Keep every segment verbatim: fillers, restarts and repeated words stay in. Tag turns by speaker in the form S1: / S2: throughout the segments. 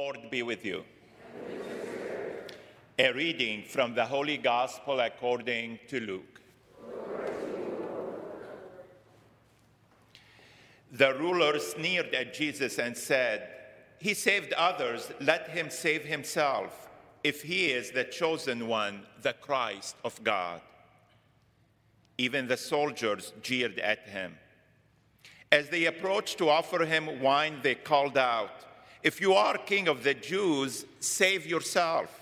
S1: Lord be with you. A reading from the Holy Gospel according to Luke. The ruler sneered at Jesus and said, "He saved others, let him save himself, if he is the chosen one, the Christ of God." Even the soldiers jeered at him. As they approached to offer him wine, they called out, "If you are king of the Jews, save yourself."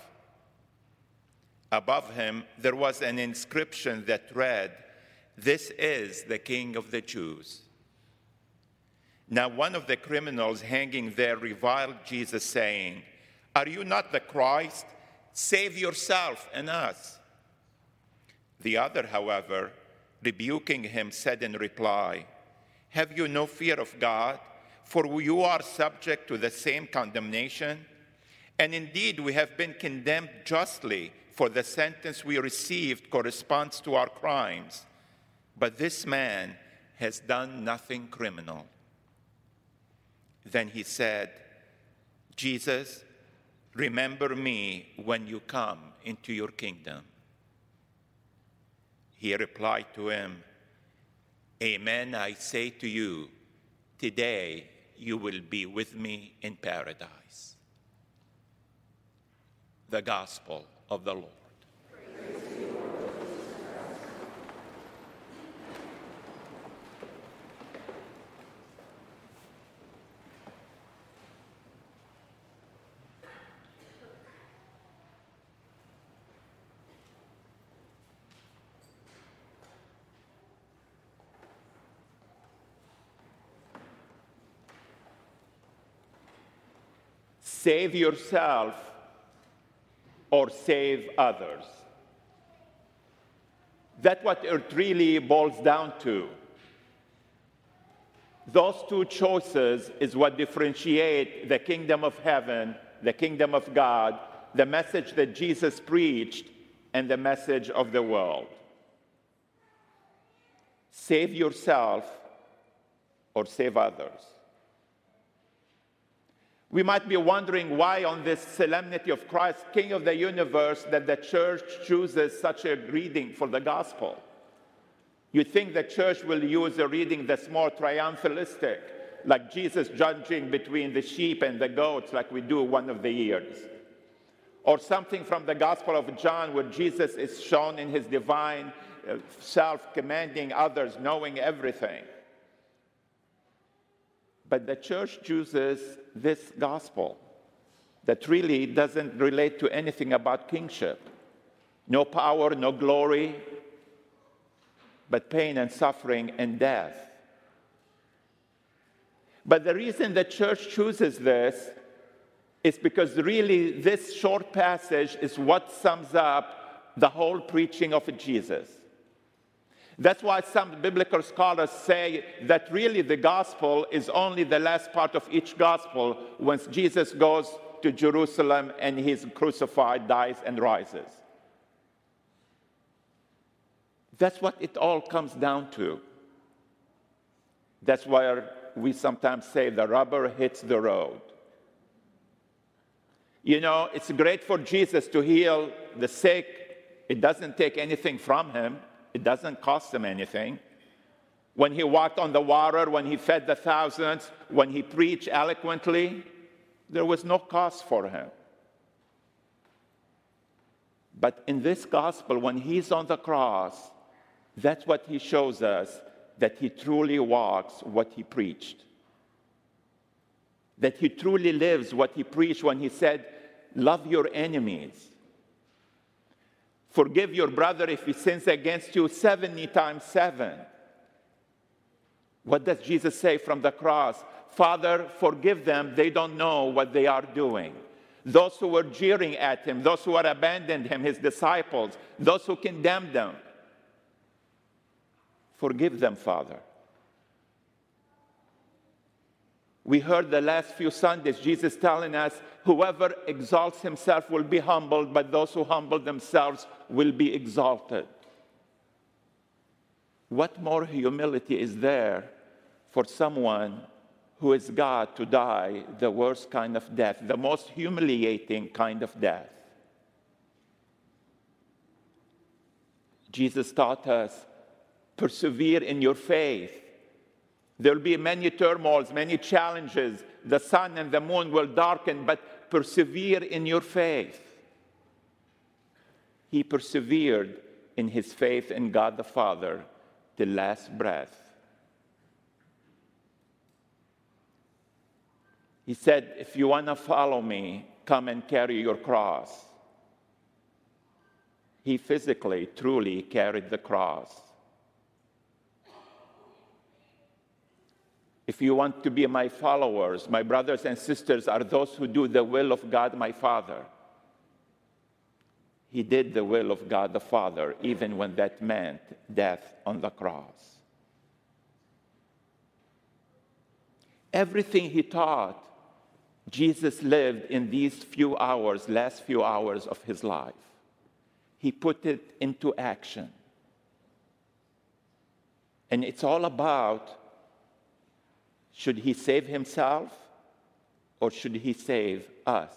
S1: Above him, there was an inscription that read, "This is the King of the Jews." Now one of the criminals hanging there reviled Jesus, saying, "Are you not the Christ? Save yourself and us." The other, however, rebuking him, said in reply, "Have you no fear of God? For you are subject to the same condemnation. And indeed, we have been condemned justly, for the sentence we received corresponds to our crimes. But this man has done nothing criminal." Then he said, "Jesus, remember me when you come into your kingdom." He replied to him, "Amen, I say to you, today you will be with me in paradise." The Gospel of the Lord. Save yourself or save others. That's what it really boils down to. Those two choices is what differentiate the kingdom of heaven, the kingdom of God, the message that Jesus preached, and the message of the world. Save yourself or save others. We might be wondering why on this solemnity of Christ, King of the universe, that the church chooses such a reading for the gospel. You'd think the church will use a reading that's more triumphalistic, like Jesus judging between the sheep and the goats, like we do one of the years. Or something from the Gospel of John, where Jesus is shown in his divine self, commanding others, knowing everything. But the church chooses this gospel that really doesn't relate to anything about kingship. No power, no glory, but pain and suffering and death. But the reason the church chooses this is because really this short passage is what sums up the whole preaching of Jesus. That's why some biblical scholars say that really the gospel is only the last part of each gospel, once Jesus goes to Jerusalem and he's crucified, dies, and rises. That's what it all comes down to. That's why we sometimes say the rubber hits the road. You know, it's great for Jesus to heal the sick. It doesn't take anything from him. It doesn't cost him anything. When he walked on the water, when he fed the thousands, when he preached eloquently, there was no cost for him. But in this gospel, when he's on the cross, that's what he shows us, that he truly walks what he preached. That he truly lives what he preached when he said, "Love your enemies. Forgive your brother if he sins against you seventy times seven. What does Jesus say from the cross? "Father, forgive them. They don't know what they are doing." Those who were jeering at him, those who had abandoned him, his disciples, those who condemned them. Forgive them, Father. We heard the last few Sundays Jesus telling us, whoever exalts himself will be humbled, but those who humble themselves will be exalted. What more humility is there for someone who is God, to die the worst kind of death, the most humiliating kind of death. Jesus taught us, persevere in your faith. There will be many turmoils, many challenges. The sun and the moon will darken, but persevere in your faith. He persevered in his faith in God the Father, the last breath. He said, if you want to follow me, come and carry your cross. He physically, truly carried the cross. If you want to be my followers, my brothers and sisters are those who do the will of God, my Father. He did the will of God the Father, even when that meant death on the cross. Everything he taught, Jesus lived in these few hours, last few hours of his life. He put it into action. And it's all about, should he save himself or should he save us?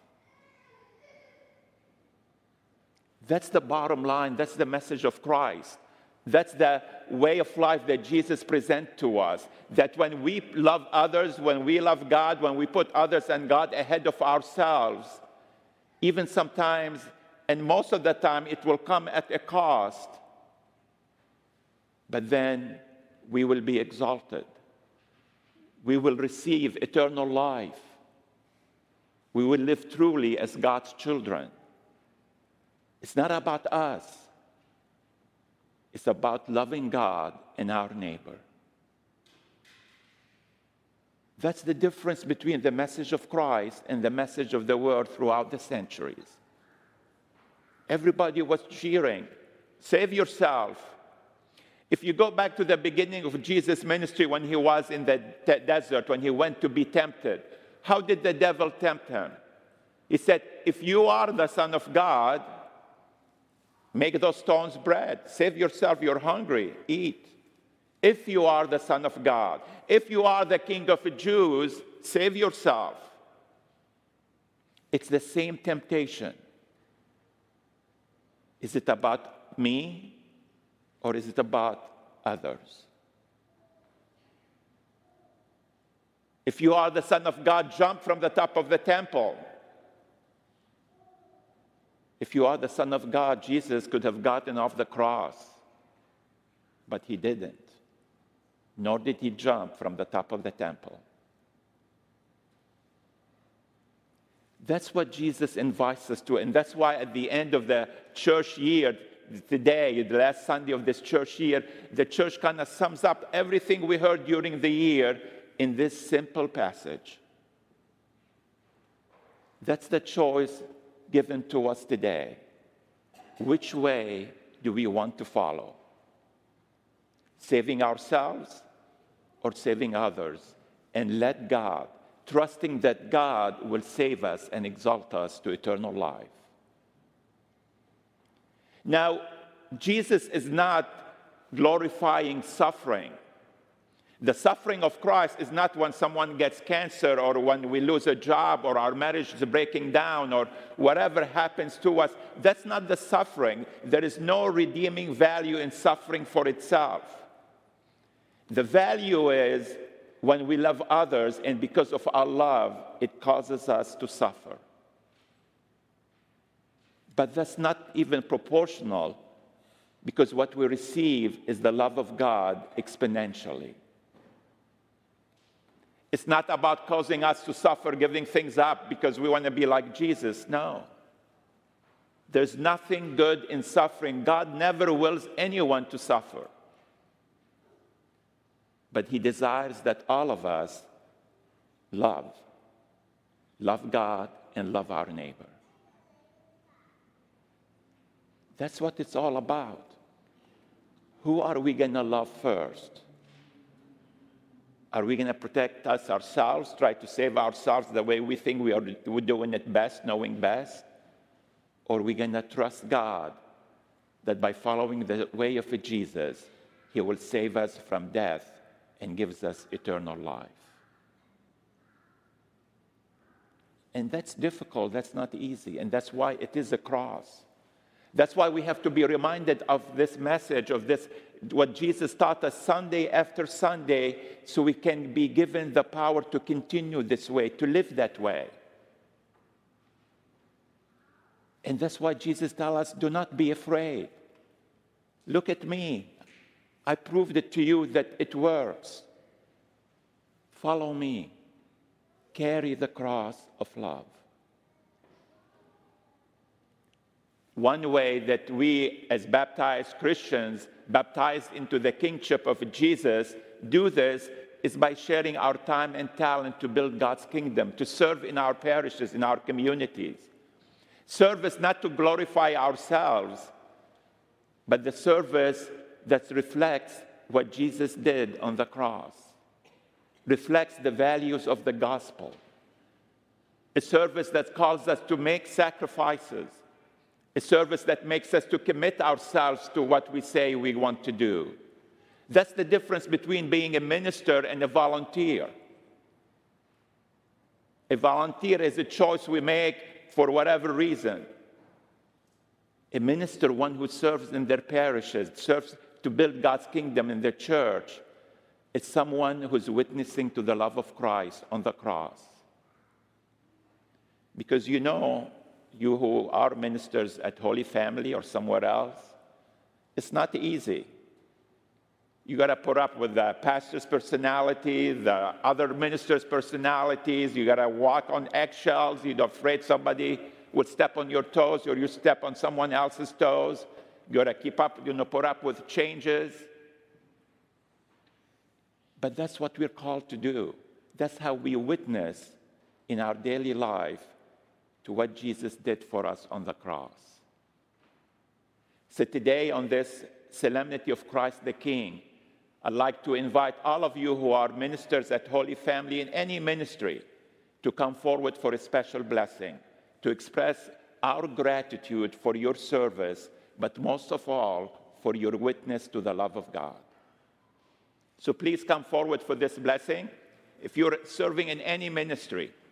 S1: That's the bottom line. That's the message of Christ. That's the way of life that Jesus presents to us. That when we love others, when we love God, when we put others and God ahead of ourselves, even sometimes, and most of the time, it will come at a cost. But then we will be exalted. We will receive eternal life. We will live truly as God's children. It's not about us. It's about loving God and our neighbor. That's the difference between the message of Christ and the message of the world throughout the centuries. Everybody was cheering, save yourself. If you go back to the beginning of Jesus' ministry when he was in the de- desert, when he went to be tempted, how did the devil tempt him? He said, if you are the Son of God, make those stones bread. Save yourself, you're hungry, eat. If you are the Son of God, if you are the King of the Jews, save yourself. It's the same temptation. Is it about me or is it about others? If you are the Son of God, jump from the top of the temple. If you are the Son of God, Jesus could have gotten off the cross, but he didn't. Nor did he jump from the top of the temple. That's what Jesus invites us to, and that's why at the end of the church year, today, the last Sunday of this church year, the church kind of sums up everything we heard during the year in this simple passage. That's the choice given to us today. Which way do we want to follow? Saving ourselves or saving others? And let God, trusting that God will save us and exalt us to eternal life. Now, Jesus is not glorifying suffering. The suffering of Christ is not when someone gets cancer or when we lose a job or our marriage is breaking down or whatever happens to us. That's not the suffering. There is no redeeming value in suffering for itself. The value is when we love others and because of our love, it causes us to suffer. But that's not even proportional because what we receive is the love of God exponentially. It's not about causing us to suffer, giving things up because we want to be like Jesus. No. There's nothing good in suffering. God never wills anyone to suffer. But he desires that all of us love. Love God and love our neighbor. That's what it's all about. Who are we going to love first? Are we going to protect us ourselves, try to save ourselves the way we think we are we're doing it best, knowing best? Or are we going to trust God that by following the way of Jesus, he will save us from death and gives us eternal life? And that's difficult, that's not easy, and that's why it is a cross. That's why we have to be reminded of this message, of this, what Jesus taught us Sunday after Sunday, so we can be given the power to continue this way, to live that way. And that's why Jesus tells us, do not be afraid. Look at me. I proved it to you that it works. Follow me. Carry the cross of love. One way that we, as baptized Christians, baptized into the kingship of Jesus, do this is by sharing our time and talent to build God's kingdom, to serve in our parishes, in our communities. Service not to glorify ourselves, but the service that reflects what Jesus did on the cross, reflects the values of the gospel. A service that calls us to make sacrifices, a service that makes us to commit ourselves to what we say we want to do. That's the difference between being a minister and a volunteer. A volunteer is a choice we make for whatever reason. A minister, one who serves in their parishes, serves to build God's kingdom in their church, is someone who's witnessing to the love of Christ on the cross. Because you know, you who are ministers at Holy Family or somewhere else, it's not easy. You got to put up with the pastor's personality, the other ministers' personalities. You got to walk on eggshells. You're afraid somebody would step on your toes or you step on someone else's toes. You got to keep up, you know, put up with changes. But that's what we're called to do. That's how we witness in our daily life to what Jesus did for us on the cross. So today, on this solemnity of Christ the King, I'd like to invite all of you who are ministers at Holy Family in any ministry to come forward for a special blessing, to express our gratitude for your service, but most of all, for your witness to the love of God. So please come forward for this blessing. If you're serving in any ministry,